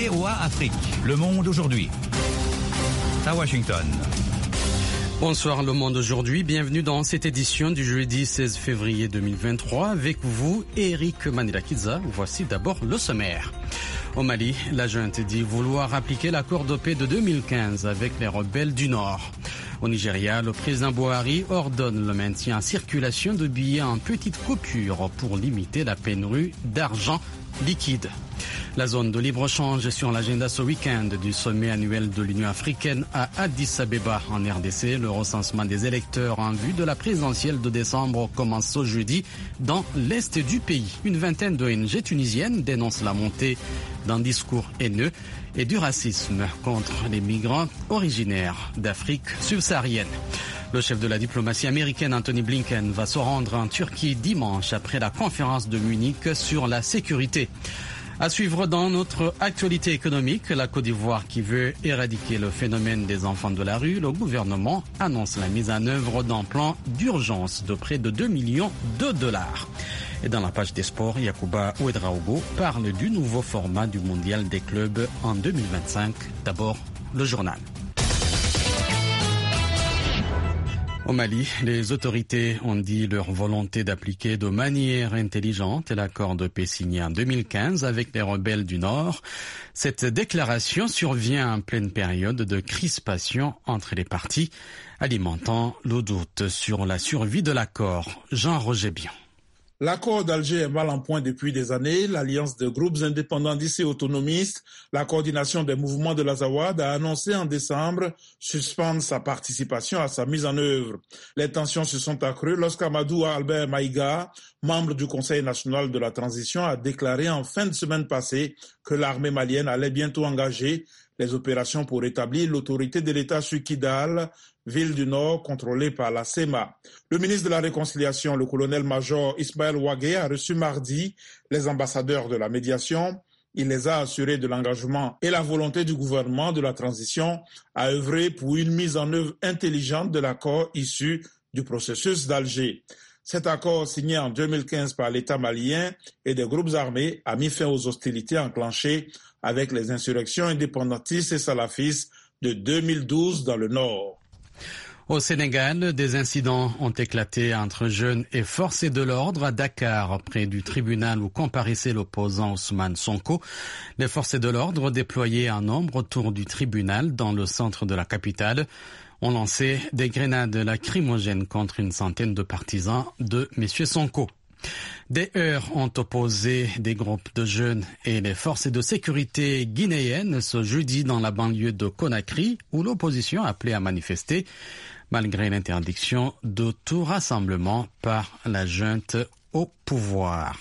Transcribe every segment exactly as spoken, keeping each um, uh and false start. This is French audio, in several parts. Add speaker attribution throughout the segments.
Speaker 1: V O A Afrique. Le monde aujourd'hui. À Washington.
Speaker 2: Bonsoir Le Monde aujourd'hui, bienvenue dans cette édition du jeudi seize février deux mille vingt-trois avec vous, Eric Manila-Kiza. Voici d'abord le sommaire. Au Mali, la junte dit vouloir appliquer l'accord de paix de deux mille quinze avec les rebelles du Nord. Au Nigeria, le président Buhari ordonne le maintien en circulation de billets en petites coupures pour limiter la pénurie d'argent liquide. La zone de libre-échange est sur l'agenda ce week-end du sommet annuel de l'Union africaine à Addis Abeba en R D C. Le recensement des électeurs en vue de la présidentielle de décembre commence ce jeudi dans l'est du pays. Une vingtaine d'O N G tunisiennes dénoncent la montée d'un discours haineux et du racisme contre les migrants originaires d'Afrique subsaharienne. Le chef de la diplomatie américaine, Anthony Blinken, va se rendre en Turquie dimanche après la conférence de Munich sur la sécurité. À suivre dans notre actualité économique, la Côte d'Ivoire qui veut éradiquer le phénomène des enfants de la rue, le gouvernement annonce la mise en œuvre d'un plan d'urgence de près de deux millions de dollars. Et dans la page des sports, Yacouba Ouedraogo parle du nouveau format du mondial des clubs en deux mille vingt-cinq. D'abord, le journal. Au Mali, les autorités ont dit leur volonté d'appliquer de manière intelligente l'accord de paix signé en deux mille quinze avec les rebelles du Nord. Cette déclaration survient en pleine période de crispation entre les parties, alimentant le doute sur la survie de l'accord. Jean-Roger Bion.
Speaker 3: L'accord d'Alger est mal en point depuis des années. L'Alliance de groupes indépendantistes et autonomistes, la coordination des mouvements de l'Azawad, a annoncé en décembre suspendre sa participation à sa mise en œuvre. Les tensions se sont accrues lorsqu'Amadou Albert Maïga, membre du Conseil national de la transition, a déclaré en fin de semaine passée que l'armée malienne allait bientôt engager les opérations pour rétablir l'autorité de l'État sur Kidal, ville du Nord contrôlée par la S E M A. Le ministre de la Réconciliation, le colonel-major Ismaël Ouagé, a reçu mardi les ambassadeurs de la médiation. Il les a assurés de l'engagement et la volonté du gouvernement de la transition à œuvrer pour une mise en œuvre intelligente de l'accord issu du processus d'Alger. Cet accord signé en deux mille quinze par l'État malien et des groupes armés a mis fin aux hostilités enclenchées avec les insurrections indépendantistes et salafistes de deux mille douze dans le Nord.
Speaker 2: Au Sénégal, des incidents ont éclaté entre jeunes et forces de l'ordre à Dakar, près du tribunal où comparaissait l'opposant Ousmane Sonko. Les forces de l'ordre déployées en nombre autour du tribunal dans le centre de la capitale ont lancé des grenades lacrymogènes contre une centaine de partisans de M. Sonko. Des heurts ont opposé des groupes de jeunes et les forces de sécurité guinéennes ce jeudi dans la banlieue de Conakry, où l'opposition a appelé à manifester malgré l'interdiction de tout rassemblement par la junte au pouvoir.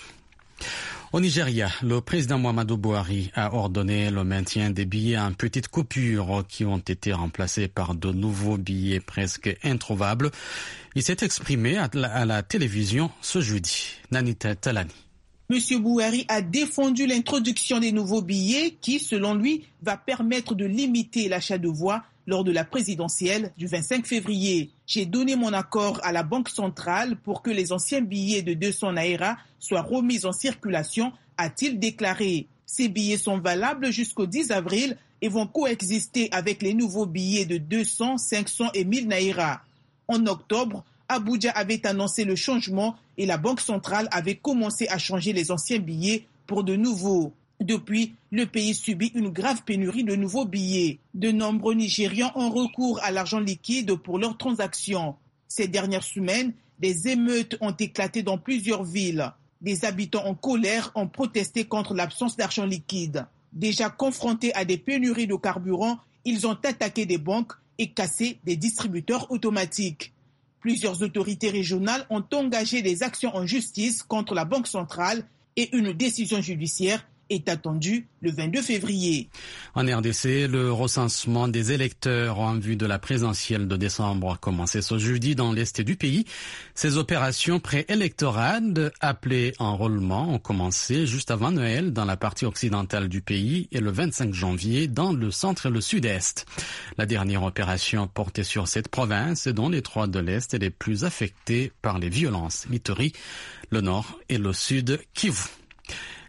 Speaker 2: Au Nigeria, le président Muhammadu Buhari a ordonné le maintien des billets en petites coupures qui ont été remplacés par de nouveaux billets presque introuvables. Il s'est exprimé à la, à la télévision ce jeudi. Nanita Talani.
Speaker 4: Monsieur Buhari a défendu l'introduction des nouveaux billets qui, selon lui, va permettre de limiter l'achat de voix lors de la présidentielle du vingt-cinq février. J'ai donné mon accord à la Banque centrale pour que les anciens billets de deux cents naira soient remis en circulation, a-t-il déclaré. Ces billets sont valables jusqu'au dix avril et vont coexister avec les nouveaux billets de deux cents, cinq cents et mille naira. En octobre, Abuja avait annoncé le changement et la Banque centrale avait commencé à changer les anciens billets pour de nouveaux. Depuis, le pays subit une grave pénurie de nouveaux billets. De nombreux Nigérians ont recours à l'argent liquide pour leurs transactions. Ces dernières semaines, des émeutes ont éclaté dans plusieurs villes. Des habitants en colère ont protesté contre l'absence d'argent liquide. Déjà confrontés à des pénuries de carburant, ils ont attaqué des banques et cassé des distributeurs automatiques. Plusieurs autorités régionales ont engagé des actions en justice contre la Banque centrale et une décision judiciaire est attendu le vingt-deux février.
Speaker 2: En R D C, le recensement des électeurs en vue de la présidentielle de décembre a commencé ce jeudi dans l'est du pays. Ces opérations préélectorales appelées enrôlement ont commencé juste avant Noël dans la partie occidentale du pays et le vingt-cinq janvier dans le centre et le sud-est. La dernière opération portait sur cette province dont les trois de l'est est les plus affectés par les violences, l'Ituri, le nord et le sud Kivu.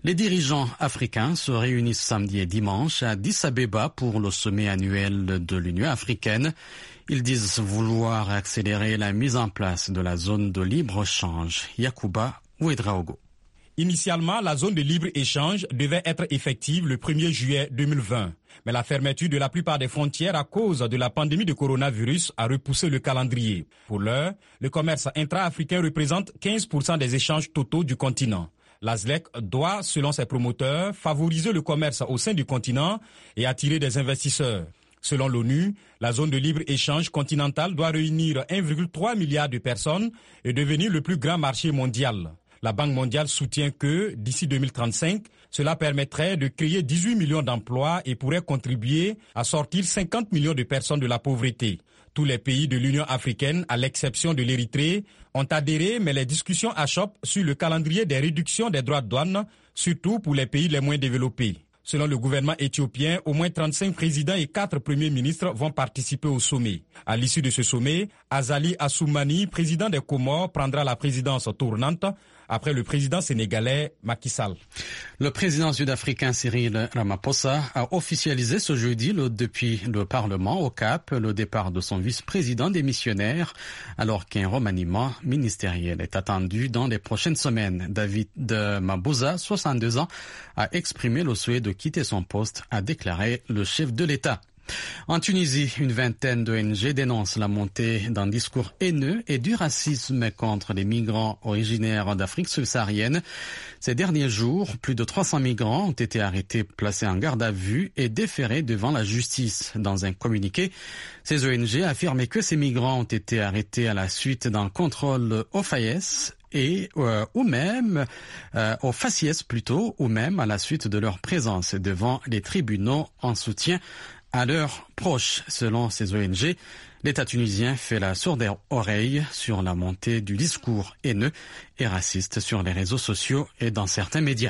Speaker 2: Les dirigeants africains se réunissent samedi et dimanche à Addis Abeba pour le sommet annuel de l'Union africaine. Ils disent vouloir accélérer la mise en place de la zone de libre-échange. Yacouba Ouedraogo.
Speaker 5: Initialement, la zone de libre-échange devait être effective le premier juillet deux mille vingt. Mais la fermeture de la plupart des frontières à cause de la pandémie de coronavirus a repoussé le calendrier. Pour l'heure, le commerce intra-africain représente quinze pour cent des échanges totaux du continent. L'A S L E C doit, selon ses promoteurs, favoriser le commerce au sein du continent et attirer des investisseurs. Selon l'ONU, la zone de libre-échange continentale doit réunir un virgule trois milliard de personnes et devenir le plus grand marché mondial. La Banque mondiale soutient que, d'ici deux mille trente-cinq, cela permettrait de créer dix-huit millions d'emplois et pourrait contribuer à sortir cinquante millions de personnes de la pauvreté. Tous les pays de l'Union africaine, à l'exception de l'Érythrée, ont adhéré, mais les discussions achoppent sur le calendrier des réductions des droits de douane, surtout pour les pays les moins développés. Selon le gouvernement éthiopien, au moins trente-cinq présidents et quatre premiers ministres vont participer au sommet. À l'issue de ce sommet, Azali Assoumani, président des Comores, prendra la présidence tournante après le président sénégalais Macky Sall.
Speaker 2: Le président sud-africain Cyril Ramaphosa a officialisé ce jeudi le, depuis le Parlement au Cap le départ de son vice-président démissionnaire alors qu'un remaniement ministériel est attendu dans les prochaines semaines. David Mabuza, soixante-deux ans, a exprimé le souhait de quitter son poste, a déclaré le chef de l'État. En Tunisie, une vingtaine d'O N G dénoncent la montée d'un discours haineux et du racisme contre les migrants originaires d'Afrique subsaharienne. Ces derniers jours, plus de trois cents migrants ont été arrêtés, placés en garde à vue et déférés devant la justice. Dans un communiqué, ces O N G affirmaient que ces migrants ont été arrêtés à la suite d'un contrôle au faïès et euh, ou même euh, au faciès plutôt, ou même à la suite de leur présence devant les tribunaux en soutien à leurs proches. Selon ces O N G, l'État tunisien fait la sourde oreille sur la montée du discours haineux et raciste sur les réseaux sociaux et dans certains médias.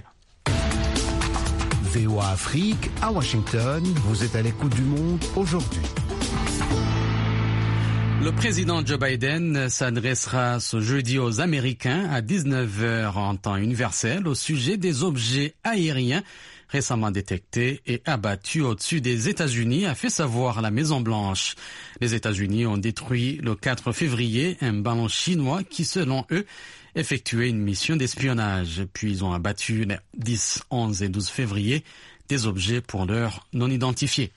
Speaker 6: V O A Afrique, à Washington, vous êtes à l'écoute du monde aujourd'hui.
Speaker 2: Le président Joe Biden s'adressera ce jeudi aux Américains à dix-neuf heures en temps universel au sujet des objets aériens récemment détectés et abattus au-dessus des États-Unis, a fait savoir la Maison-Blanche. Les États-Unis ont détruit le quatre février un ballon chinois qui, selon eux, effectuait une mission d'espionnage. Puis ils ont abattu les dix, onze et douze février des objets pour l'heure non identifiés.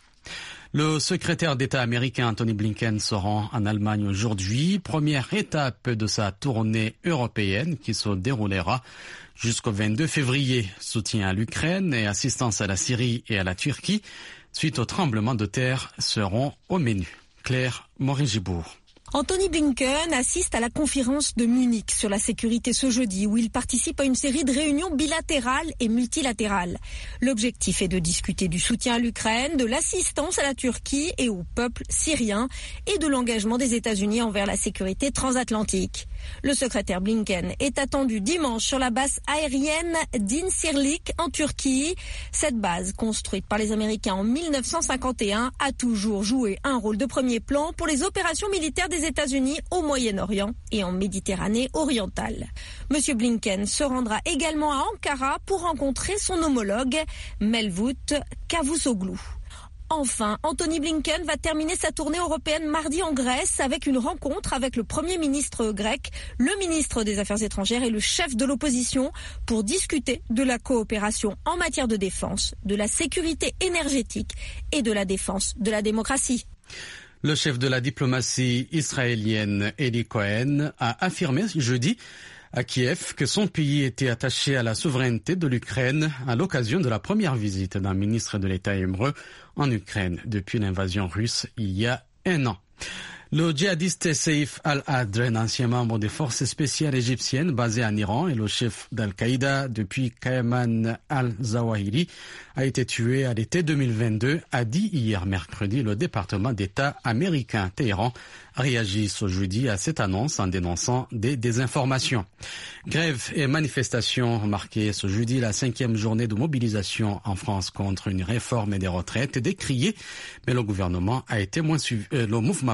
Speaker 2: Le secrétaire d'État américain Anthony Blinken se rend en Allemagne aujourd'hui, première étape de sa tournée européenne qui se déroulera jusqu'au vingt-deux février. Soutien à l'Ukraine et assistance à la Syrie et à la Turquie suite au tremblement de terre seront au menu. Claire Morin-Gibourg.
Speaker 7: Anthony Blinken assiste à la conférence de Munich sur la sécurité ce jeudi où il participe à une série de réunions bilatérales et multilatérales. L'objectif est de discuter du soutien à l'Ukraine, de l'assistance à la Turquie et au peuple syrien et de l'engagement des États-Unis envers la sécurité transatlantique. Le secrétaire Blinken est attendu dimanche sur la base aérienne d'Incirlik en Turquie. Cette base, construite par les Américains en mille neuf cent cinquante et un, a toujours joué un rôle de premier plan pour les opérations militaires des États-Unis au Moyen-Orient et en Méditerranée orientale. Monsieur Blinken se rendra également à Ankara pour rencontrer son homologue Mevlut Cavusoglu. Enfin, Anthony Blinken va terminer sa tournée européenne mardi en Grèce avec une rencontre avec le Premier ministre grec, le ministre des Affaires étrangères et le chef de l'opposition pour discuter de la coopération en matière de défense, de la sécurité énergétique et de la défense de la démocratie.
Speaker 2: Le chef de la diplomatie israélienne, Eli Cohen, a affirmé jeudi à Kiev que son pays était attaché à la souveraineté de l'Ukraine à l'occasion de la première visite d'un ministre de l'État hébreu en Ukraine depuis l'invasion russe il y a un an. Le djihadiste Saif al-Adr, ancien membre des forces spéciales égyptiennes basées en Iran et le chef d'Al-Qaïda depuis Ayman al-Zawahiri, a été tué à l'été deux mille vingt-deux, a dit hier mercredi le département d'État américain. Téhéran réagit ce jeudi à cette annonce en dénonçant des désinformations. Grève et manifestations marquaient ce jeudi la cinquième journée de mobilisation en France contre une réforme des retraites décriée, mais le gouvernement a été moins suivi, euh, le mouvement plutôt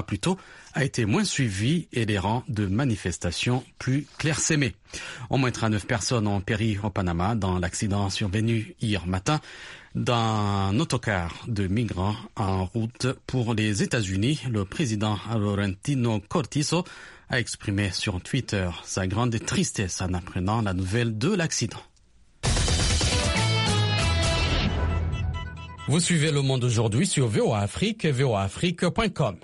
Speaker 2: a été moins suivi et les rangs de manifestations plus clairsemés. Au moins trente-neuf personnes ont péri au Panama dans l'accident survenu hier matin d'un autocar de migrants en route pour les États-Unis. Le président Laurentino Cortizo a exprimé sur Twitter sa grande tristesse en apprenant la nouvelle de l'accident. Vous suivez Le Monde aujourd'hui sur V O A Afrique et V O A Afrique point com.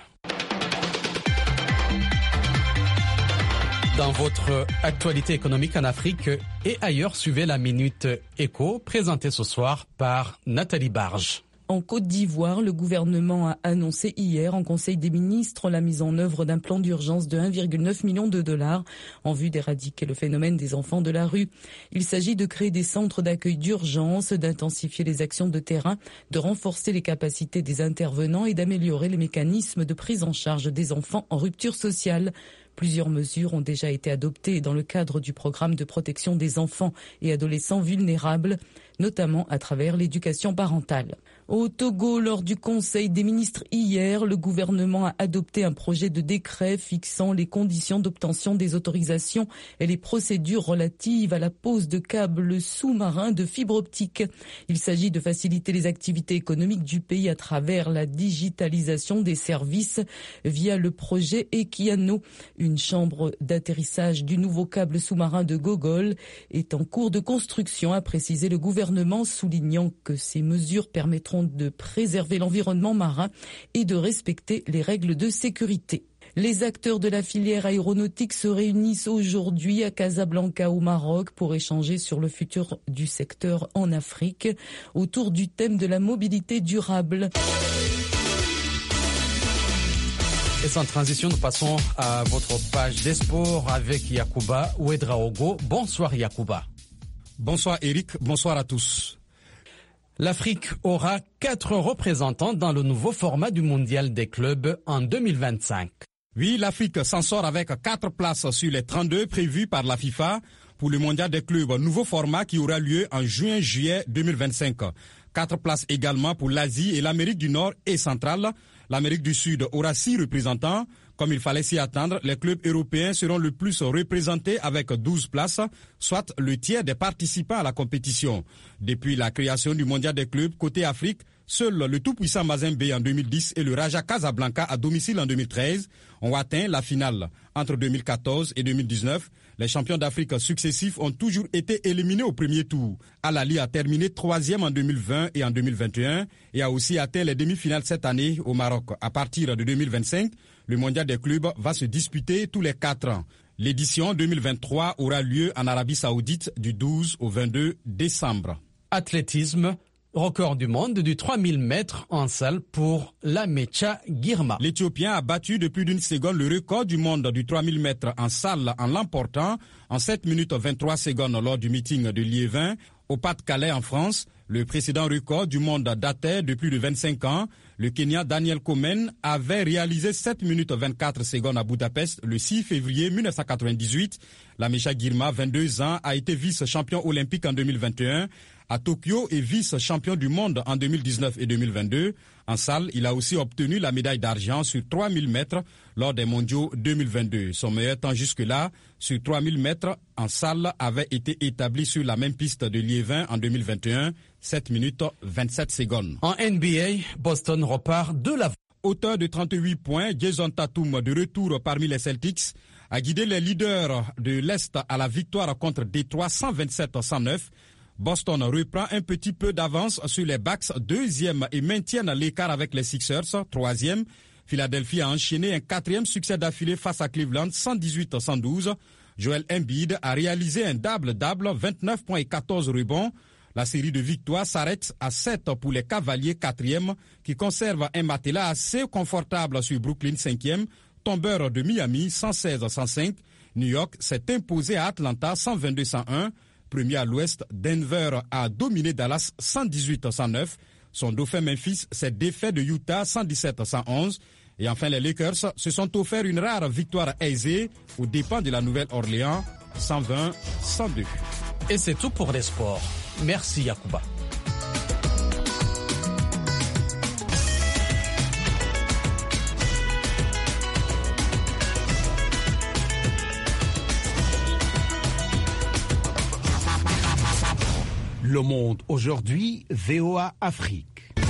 Speaker 2: Dans votre actualité économique en Afrique et ailleurs, suivez la Minute Éco, présentée ce soir par Nathalie Barge.
Speaker 8: En Côte d'Ivoire, le gouvernement a annoncé hier en Conseil des ministres la mise en œuvre d'un plan d'urgence de un virgule neuf million de dollars en vue d'éradiquer le phénomène des enfants de la rue. Il s'agit de créer des centres d'accueil d'urgence, d'intensifier les actions de terrain, de renforcer les capacités des intervenants et d'améliorer les mécanismes de prise en charge des enfants en rupture sociale. Plusieurs mesures ont déjà été adoptées dans le cadre du programme de protection des enfants et adolescents vulnérables, notamment à travers l'éducation parentale. Au Togo, lors du Conseil des ministres hier, le gouvernement a adopté un projet de décret fixant les conditions d'obtention des autorisations et les procédures relatives à la pose de câbles sous-marins de fibre optique. Il s'agit de faciliter les activités économiques du pays à travers la digitalisation des services via le projet Equiano. Une chambre d'atterrissage du nouveau câble sous-marin de Gogol est en cours de construction, a précisé le gouvernement, soulignant que ces mesures permettront de préserver l'environnement marin et de respecter les règles de sécurité. Les acteurs de la filière aéronautique se réunissent aujourd'hui à Casablanca au Maroc pour échanger sur le futur du secteur en Afrique autour du thème de la mobilité durable.
Speaker 2: Et sans transition, nous passons à votre page des sports avec Yacouba Ouedraogo. Bonsoir Yacouba.
Speaker 5: Bonsoir Eric, bonsoir à tous.
Speaker 2: L'Afrique aura quatre représentants dans le nouveau format du mondial des clubs en deux mille vingt-cinq.
Speaker 5: Oui, l'Afrique s'en sort avec quatre places sur les trente-deux prévues par la FIFA pour le mondial des clubs, nouveau format qui aura lieu en juin-juillet deux mille vingt-cinq. Quatre places également pour l'Asie et l'Amérique du Nord et centrale. L'Amérique du Sud aura six représentants. Comme il fallait s'y attendre, les clubs européens seront le plus représentés avec douze places, soit le tiers des participants à la compétition. Depuis la création du mondial des clubs côté Afrique, seul le tout-puissant Mazembe en deux mille dix et le Raja Casablanca à domicile en deux mille treize ont atteint la finale. Entre deux mille quatorze et deux mille dix-neuf, les champions d'Afrique successifs ont toujours été éliminés au premier tour. Al Ahly a terminé troisième en deux mille vingt et en deux mille vingt et un et a aussi atteint les demi-finales cette année au Maroc. À partir de deux mille vingt-cinq, le mondial des clubs va se disputer tous les quatre ans. L'édition deux mille vingt-trois aura lieu en Arabie Saoudite du douze au vingt-deux décembre.
Speaker 2: Athlétisme. Record du monde du trois mille mètres en salle pour Lamecha Girma.
Speaker 5: L'Éthiopien a battu de plus d'une seconde le record du monde du trois mille mètres en salle en l'emportant en sept minutes vingt-trois secondes lors du meeting de Liévin au Pas-de-Calais en France. Le précédent record du monde datait de plus de vingt-cinq ans. Le Kenya Daniel Komen avait réalisé sept minutes vingt-quatre secondes à Budapest le six février mille neuf cent quatre-vingt-dix-huit. Lamecha Girma, vingt-deux ans, a été vice-champion olympique en deux mille vingt et un. À Tokyo et vice-champion du monde en deux mille dix-neuf et deux mille vingt-deux. En salle, il a aussi obtenu la médaille d'argent sur trois mille mètres lors des mondiaux deux mille vingt-deux. Son meilleur temps jusque-là, sur trois mille mètres en salle, avait été établi sur la même piste de Liévin en deux mille vingt et un, sept minutes vingt-sept secondes.
Speaker 2: En N B A, Boston repart de l'avant.
Speaker 5: Auteur de trente-huit points, Jason Tatum, de retour parmi les Celtics, a guidé les leaders de l'Est à la victoire contre Détroit cent vingt-sept à cent neuf. Boston reprend un petit peu d'avance sur les Bucks, deuxième, et maintiennent l'écart avec les Sixers, troisième. Philadelphie a enchaîné un quatrième succès d'affilée face à Cleveland, cent dix-huit à cent douze. Joel Embiid a réalisé un double-double, vingt-neuf points et quatorze rebonds. La série de victoires s'arrête à sept pour les Cavaliers, quatrième, qui conservent un matelas assez confortable sur Brooklyn, cinquième. Tombeur de Miami, cent seize à cent cinq. New York s'est imposé à Atlanta, cent vingt-deux à cent un. Premier à l'ouest, Denver a dominé Dallas cent dix-huit à cent neuf. Son dauphin Memphis s'est défait de Utah cent dix-sept à cent onze. Et enfin, les Lakers se sont offerts une rare victoire aisée aux dépens de la Nouvelle-Orléans, cent vingt à cent deux.
Speaker 2: Et c'est tout pour les sports. Merci Yacouba.
Speaker 6: Le Monde aujourd'hui, V O A Afrique.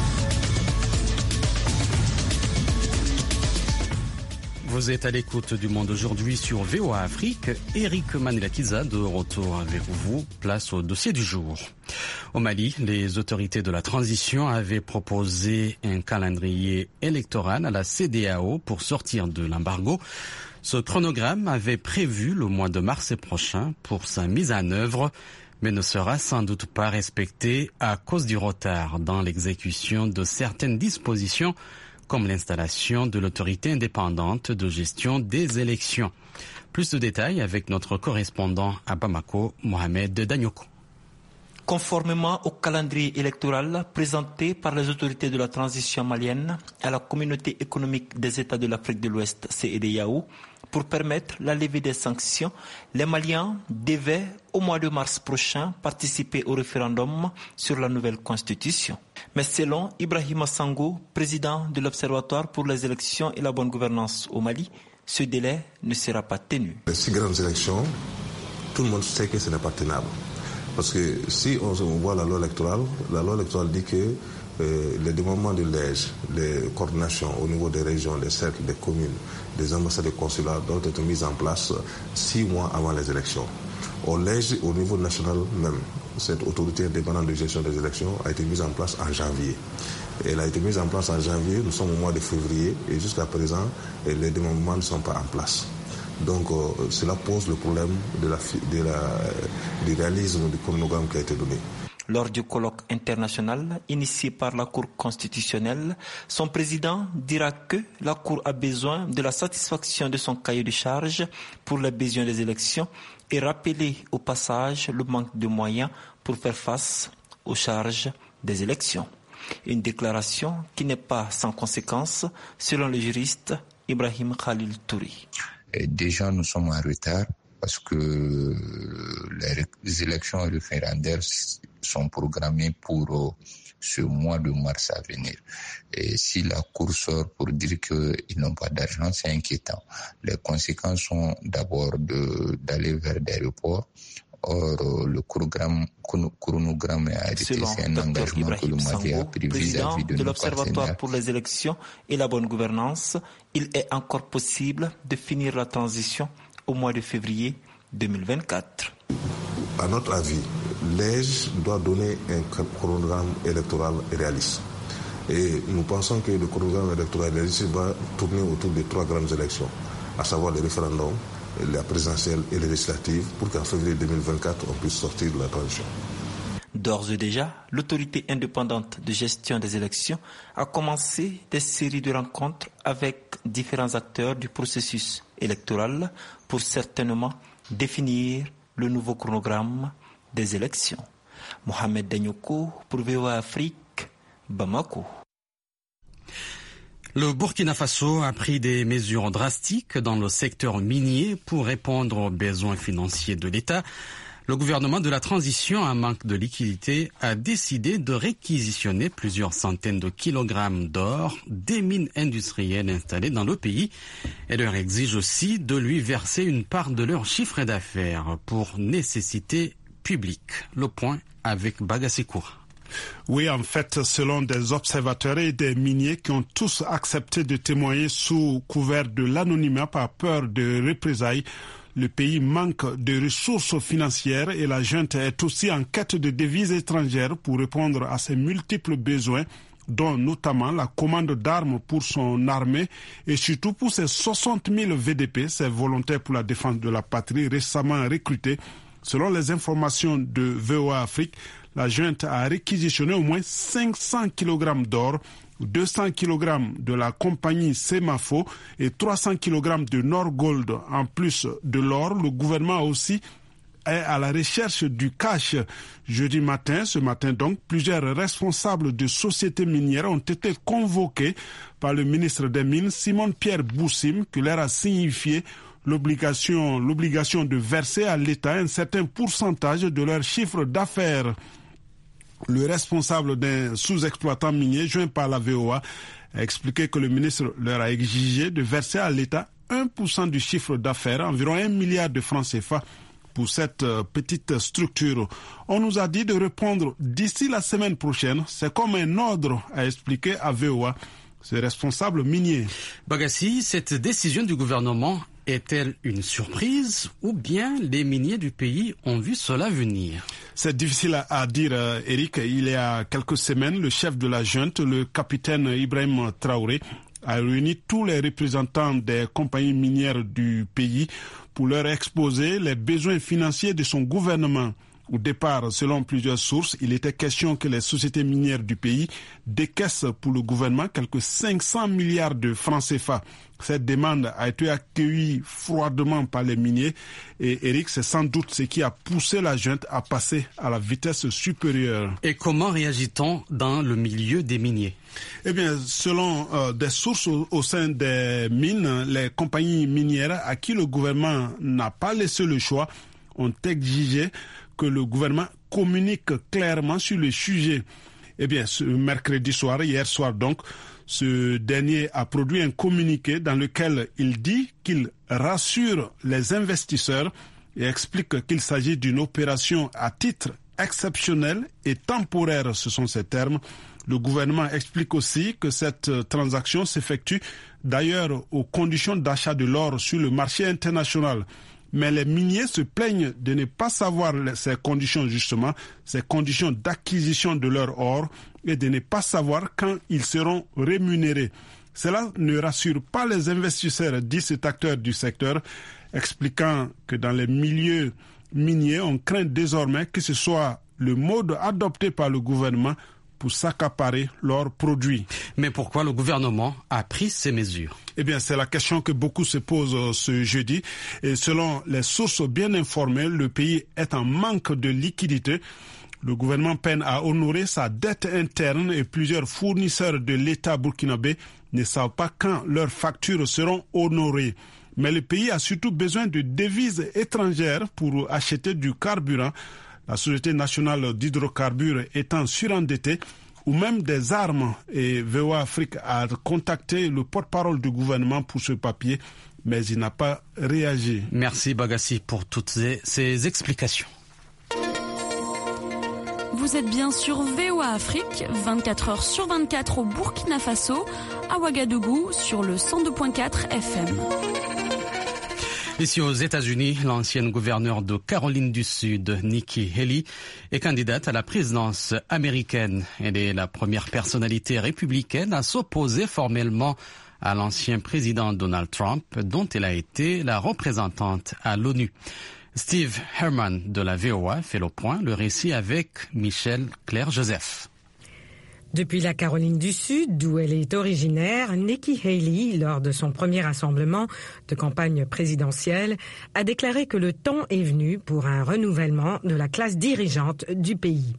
Speaker 2: Vous êtes à l'écoute du Monde aujourd'hui sur V O A Afrique. Eric Manilakiza de retour avec vous. Place au dossier du jour. Au Mali, les autorités de la transition avaient proposé un calendrier électoral à la C E D E A O pour sortir de l'embargo. Ce chronogramme avait prévu le mois de mars prochain pour sa mise en œuvre, mais ne sera sans doute pas respecté à cause du retard dans l'exécution de certaines dispositions, comme l'installation de l'autorité indépendante de gestion des élections. Plus de détails avec notre correspondant à Bamako, Mohamed Danyoko.
Speaker 9: Conformément au calendrier électoral présenté par les autorités de la transition malienne à la communauté économique des États de l'Afrique de l'Ouest, C E D E A O, pour permettre la levée des sanctions, les Maliens devaient, au mois de mars prochain, participer au référendum sur la nouvelle constitution. Mais selon Ibrahima Sango, président de l'Observatoire pour les élections et la bonne gouvernance au Mali, ce délai ne sera pas tenu.
Speaker 10: Les six grandes élections, tout le monde sait que ce n'est pas tenable. Parce que si on voit la loi électorale, la loi électorale dit que euh, les démembrements de l'E G, les coordinations au niveau des régions, des cercles, des communes, des ambassades et consulats doivent être mises en place six mois avant les élections. Au L E G, au niveau national même, cette autorité indépendante de gestion des élections a été mise en place en janvier. Elle a été mise en place en janvier, nous sommes au mois de février et jusqu'à présent, les démembrements ne sont pas en place. Donc euh, cela pose le problème de la, de la, du réalisme du chronogramme qui a été donné.
Speaker 9: Lors du colloque international initié par la Cour constitutionnelle, son président dira que la Cour a besoin de la satisfaction de son cahier de charges pour les besoins des élections et rappeler au passage le manque de moyens pour faire face aux charges des élections. Une déclaration qui n'est pas sans conséquence selon le juriste Ibrahim Khalil Touri.
Speaker 11: Et déjà, nous sommes en retard parce que les élections référendaires sont programmées pour ce mois de mars à venir. Et si la Cour sort pour dire qu'ils n'ont pas d'argent, c'est inquiétant. Les conséquences sont d'abord de, d'aller vers des reports. Or, le chronogramme, chronogramme est arrêté, c'est un engagement que le Mali a pris vis-à-vis de,
Speaker 9: de
Speaker 11: nos
Speaker 9: l'Observatoire
Speaker 11: partenaires.
Speaker 9: pour les élections et la bonne gouvernance, il est encore possible de finir la transition au mois de février deux mille vingt-quatre.
Speaker 10: À notre avis, l'E G doit donner un chronogramme électoral réaliste. Et nous pensons que le chronogramme électoral réaliste va tourner autour des trois grandes élections, à savoir les référendums, la présidentielle et les législatives, pour qu'en février deux mille vingt-quatre, on puisse sortir de la transition.
Speaker 9: D'ores et déjà, l'autorité indépendante de gestion des élections a commencé des séries de rencontres avec différents acteurs du processus électoral pour certainement définir le nouveau chronogramme des élections. Mohamed Danyoko pour V O A Afrique, Bamako.
Speaker 2: Le Burkina Faso a pris des mesures drastiques dans le secteur minier pour répondre aux besoins financiers de l'État. Le gouvernement de la transition, en manque de liquidité, a décidé de réquisitionner plusieurs centaines de kilogrammes d'or des mines industrielles installées dans le pays et leur exige aussi de lui verser une part de leur chiffre d'affaires pour nécessité publique. Le point avec Bagasikoura.
Speaker 12: Oui, en fait, selon des observateurs et des miniers qui ont tous accepté de témoigner sous couvert de l'anonymat par peur de représailles, le pays manque de ressources financières et la junte est aussi en quête de devises étrangères pour répondre à ses multiples besoins, dont notamment la commande d'armes pour son armée et surtout pour ses soixante mille V D P, ces volontaires pour la défense de la patrie récemment recrutés. Selon les informations de V O A Afrique, la junte a réquisitionné au moins cinq cents kilogrammes d'or, deux cents kilogrammes de la compagnie Semafo et trois cents kilogrammes de Norgold. En plus de l'or, le gouvernement aussi est à la recherche du cash. Jeudi matin, ce matin donc, plusieurs responsables de sociétés minières ont été convoqués par le ministre des Mines, Simon-Pierre Boussim, qui leur a signifié l'obligation, l'obligation de verser à l'État un certain pourcentage de leur chiffre d'affaires. Le responsable d'un sous-exploitant minier, joint par la V O A, a expliqué que le ministre leur a exigé de verser à l'État un pour cent du chiffre d'affaires, environ un milliard de francs C F A, pour cette petite structure. On nous a dit de reprendre d'ici la semaine prochaine. C'est comme un ordre, a expliqué à V O A ce responsable minier.
Speaker 2: Bagassi, cette décision du gouvernement est-elle une surprise ou bien les miniers du pays ont vu cela venir?
Speaker 12: C'est difficile à, à dire, euh, Eric. Il y a quelques semaines, le chef de la junte, le capitaine Ibrahim Traoré, a réuni tous les représentants des compagnies minières du pays pour leur exposer les besoins financiers de son gouvernement. Au départ, selon plusieurs sources, il était question que les sociétés minières du pays décaissent pour le gouvernement quelques cinq cents milliards de francs C F A. Cette demande a été accueillie froidement par les miniers et Eric, c'est sans doute ce qui a poussé la junte à passer à la vitesse supérieure.
Speaker 2: Et comment réagit-on dans le milieu des miniers?
Speaker 12: Eh bien, selon euh, des sources au, au sein des mines, les compagnies minières à qui le gouvernement n'a pas laissé le choix ont exigé que le gouvernement communique clairement sur le sujet. Eh bien, ce mercredi soir, hier soir donc, ce dernier a produit un communiqué dans lequel il dit qu'il rassure les investisseurs et explique qu'il s'agit d'une opération à titre exceptionnel et temporaire, ce sont ces termes. Le gouvernement explique aussi que cette transaction s'effectue d'ailleurs aux conditions d'achat de l'or sur le marché international. Mais les miniers se plaignent de ne pas savoir ces conditions justement, ces conditions d'acquisition de leur or et de ne pas savoir quand ils seront rémunérés. Cela ne rassure pas les investisseurs, dit cet acteur du secteur, expliquant que dans les milieux miniers, on craint désormais que ce soit le mode adopté par le gouvernement pour s'accaparer leurs produits.
Speaker 2: Mais pourquoi le gouvernement a pris ces mesures?
Speaker 12: Eh bien, c'est la question que beaucoup se posent ce jeudi. Et selon les sources bien informées, le pays est en manque de liquidité. Le gouvernement peine à honorer sa dette interne et plusieurs fournisseurs de l'État burkinabé ne savent pas quand leurs factures seront honorées. Mais le pays a surtout besoin de devises étrangères pour acheter du carburant. La Société nationale d'hydrocarbures étant surendettée, ou même des armes. Et V O A Afrique a contacté le porte-parole du gouvernement pour ce papier, mais il n'a pas réagi.
Speaker 2: Merci Bagassi pour toutes ces, ces explications.
Speaker 13: Vous êtes bien sur V O A Afrique, vingt-quatre heures sur vingt-quatre au Burkina Faso, à Ouagadougou sur le cent deux virgule quatre F M.
Speaker 2: Ici aux États-Unis, l'ancienne gouverneure de Caroline du Sud, Nikki Haley, est candidate à la présidence américaine. Elle est la première personnalité républicaine à s'opposer formellement à l'ancien président Donald Trump, dont elle a été la représentante à l'ONU. Steve Herman de la V O A fait le point, le récit avec Michel Claire-Joseph.
Speaker 14: Depuis la Caroline du Sud, d'où elle est originaire, Nikki Haley, lors de son premier rassemblement de campagne présidentielle, a déclaré que le temps est venu pour un renouvellement de la classe dirigeante du pays.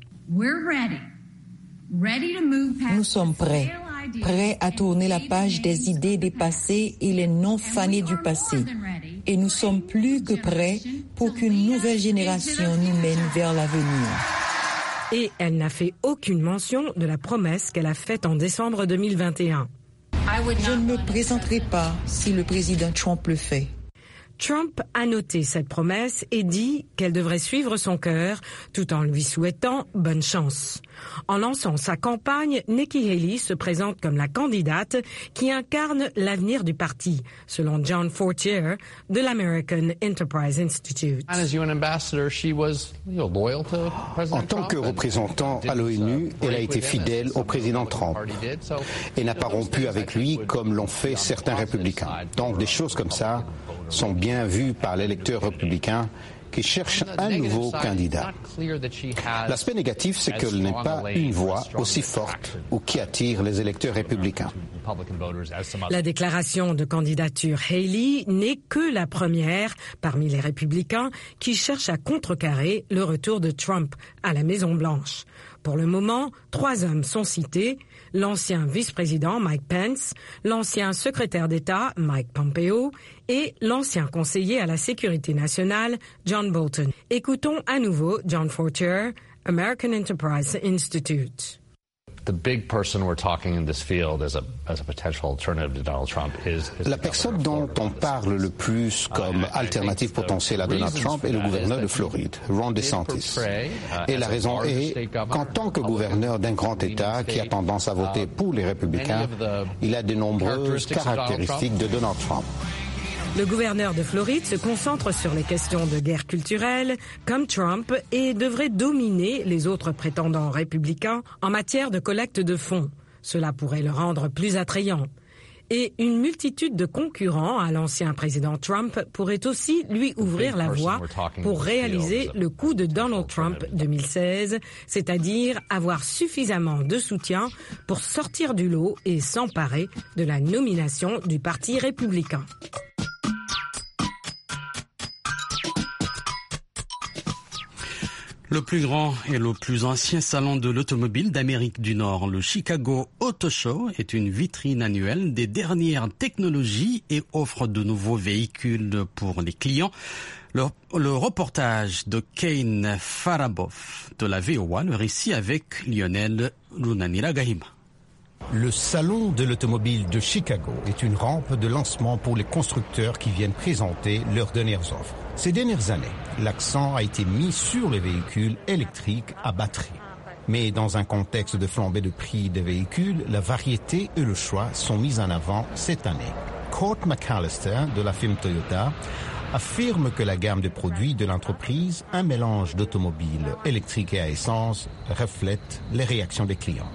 Speaker 15: Nous sommes prêts, prêts à tourner la page des idées dépassées et les non-fanés du passé. Et nous sommes plus que prêts pour qu'une nouvelle génération nous mène vers l'avenir.
Speaker 14: Et elle n'a fait aucune mention de la promesse qu'elle a faite en décembre deux mille vingt et un.
Speaker 15: Je ne me présenterai pas si le président Trump le fait.
Speaker 14: Trump a noté cette promesse et dit qu'elle devrait suivre son cœur tout en lui souhaitant bonne chance. En lançant sa campagne, Nikki Haley se présente comme la candidate qui incarne l'avenir du parti, selon John Fortier de l'American Enterprise Institute.
Speaker 16: En tant que représentant à l'ONU, elle a été fidèle au président Trump et n'a pas rompu avec lui comme l'ont fait certains républicains. Donc des choses comme ça sont bien vues par l'électeur républicain qui cherche un nouveau candidat. L'aspect négatif, c'est qu'elle n'est pas une voix aussi forte ou qui attire les électeurs républicains.
Speaker 14: La déclaration de candidature Haley n'est que la première parmi les républicains qui cherchent à contrecarrer le retour de Trump à la Maison-Blanche. Pour le moment, trois hommes sont cités, l'ancien vice-président Mike Pence, l'ancien secrétaire d'État Mike Pompeo et l'ancien conseiller à la sécurité nationale John Bolton. Écoutons à nouveau John Fortier, American Enterprise Institute.
Speaker 16: La personne dont on parle le plus comme alternative potentielle à Donald Trump est le gouverneur de Floride, Ron DeSantis. Et la raison est qu'en tant que gouverneur d'un grand État qui a tendance à voter pour les républicains, il a de nombreuses caractéristiques de Donald Trump.
Speaker 14: Le gouverneur de Floride se concentre sur les questions de guerre culturelle, comme Trump, et devrait dominer les autres prétendants républicains en matière de collecte de fonds. Cela pourrait le rendre plus attrayant. Et une multitude de concurrents à l'ancien président Trump pourrait aussi lui ouvrir la voie pour réaliser le coup de Donald Trump deux mille seize, c'est-à-dire avoir suffisamment de soutien pour sortir du lot et s'emparer de la nomination du Parti républicain.
Speaker 2: Le plus grand et le plus ancien salon de l'automobile d'Amérique du Nord, le Chicago Auto Show, est une vitrine annuelle des dernières technologies et offre de nouveaux véhicules pour les clients. Le, le reportage de Kane Farabov de la V O A, le récit avec Lionel Runanira-Gahima.
Speaker 17: Le Salon de l'automobile de Chicago est une rampe de lancement pour les constructeurs qui viennent présenter leurs dernières offres. Ces dernières années, l'accent a été mis sur les véhicules électriques à batterie. Mais dans un contexte de flambée de prix des véhicules, la variété et le choix sont mis en avant cette année. Court McAllister de la firme Toyota affirme que la gamme de produits de l'entreprise, un mélange d'automobiles électriques et à essence, reflète les réactions des clients.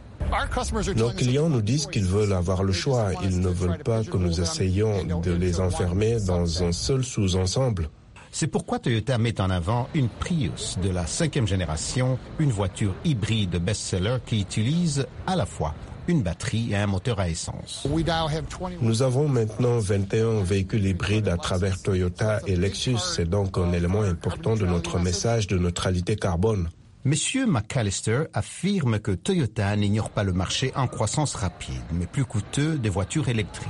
Speaker 18: Nos clients nous disent qu'ils veulent avoir le choix. Ils ne veulent pas que nous essayions de les enfermer dans un seul sous-ensemble.
Speaker 17: C'est pourquoi Toyota met en avant une Prius de la cinquième génération, une voiture hybride best-seller qui utilise à la fois une batterie et un moteur à essence.
Speaker 18: Nous avons maintenant vingt et un véhicules hybrides à travers Toyota et Lexus. C'est donc un élément important de notre message de neutralité carbone.
Speaker 17: Monsieur McAllister affirme que Toyota n'ignore pas le marché en croissance rapide, mais plus coûteux des voitures électriques.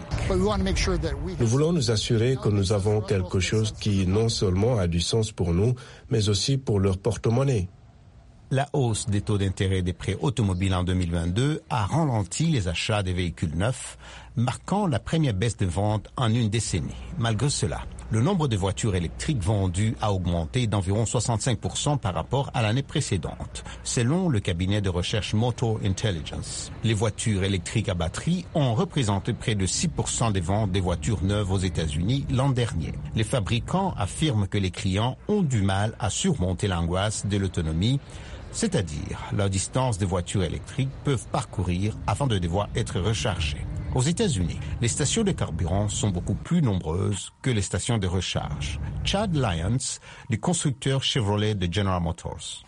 Speaker 18: Nous voulons nous assurer que nous avons quelque chose qui non seulement a du sens pour nous, mais aussi pour leur porte-monnaie.
Speaker 17: La hausse des taux d'intérêt des prêts automobiles en deux mille vingt-deux a ralenti les achats des véhicules neufs, marquant la première baisse de vente en une décennie. Malgré cela, le nombre de voitures électriques vendues a augmenté d'environ soixante-cinq pour cent par rapport à l'année précédente, selon le cabinet de recherche Motor Intelligence. Les voitures électriques à batterie ont représenté près de six pour cent des ventes des voitures neuves aux États-Unis l'an dernier. Les fabricants affirment que les clients ont du mal à surmonter l'angoisse de l'autonomie, c'est-à-dire la distance des voitures électriques peuvent parcourir avant de devoir être rechargées. Aux États-Unis, les stations de carburant sont beaucoup plus nombreuses que les stations de recharge. Chad Lyons, du constructeur Chevrolet de General Motors.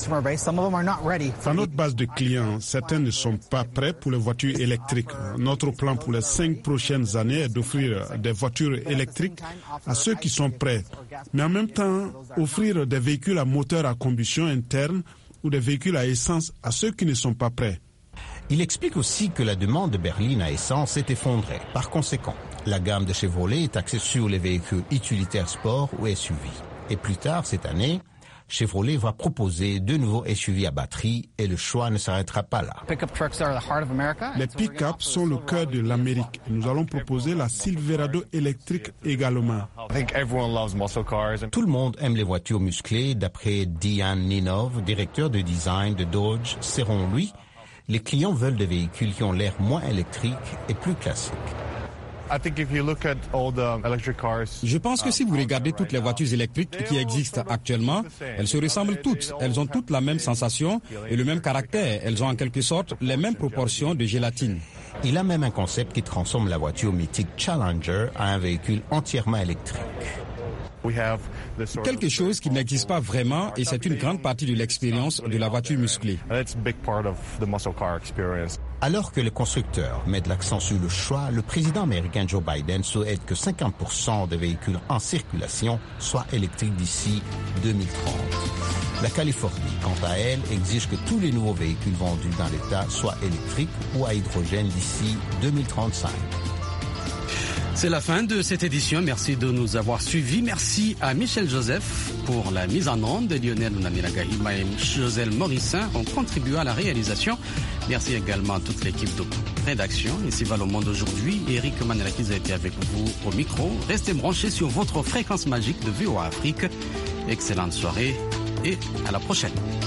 Speaker 12: Dans notre base de clients, certains ne sont pas prêts pour les voitures électriques. Notre plan pour les cinq prochaines années est d'offrir des voitures électriques à ceux qui sont prêts, mais en même temps offrir des véhicules à moteur à combustion interne ou des véhicules à essence à ceux qui ne sont pas prêts.
Speaker 17: Il explique aussi que la demande de berline à essence s'est effondrée. Par conséquent, la gamme de Chevrolet est axée sur les véhicules utilitaires sport ou S U V. Et plus tard cette année, Chevrolet va proposer de nouveaux S U V à batterie et le choix ne s'arrêtera pas là.
Speaker 12: Les pick-up sont le cœur de l'Amérique. Nous allons proposer la Silverado électrique également.
Speaker 17: Tout le monde aime les voitures musclées, d'après Diane Ninov, directeur de design de Dodge. Selon lui, les clients veulent des véhicules qui ont l'air moins électriques et plus classiques.
Speaker 5: Je pense que si vous regardez toutes les voitures électriques qui existent actuellement, elles se ressemblent toutes. Elles ont toutes la même sensation et le même caractère. Elles ont en quelque sorte les mêmes proportions de gélatine.
Speaker 17: Il a même un concept qui transforme la voiture mythique Challenger en un véhicule entièrement électrique.
Speaker 5: Quelque chose qui n'existe pas vraiment et c'est une grande partie de l'expérience de la voiture musclée.
Speaker 17: Alors que les constructeurs mettent l'accent sur le choix, le président américain Joe Biden souhaite que cinquante pour cent des véhicules en circulation soient électriques d'ici deux mille trente. La Californie, quant à elle, exige que tous les nouveaux véhicules vendus dans l'État soient électriques ou à hydrogène d'ici deux mille trente-cinq.
Speaker 2: C'est la fin de cette édition. Merci de nous avoir suivis. Merci à Michel Joseph pour la mise en onde. Lionel Runanira-Gahima et Joselle Morissin ont contribué à la réalisation. Merci également à toute l'équipe de rédaction. Ici va le monde aujourd'hui. Eric Manelakiza a été avec vous au micro. Restez branchés sur votre fréquence magique de V O A Afrique. Excellente soirée et à la prochaine.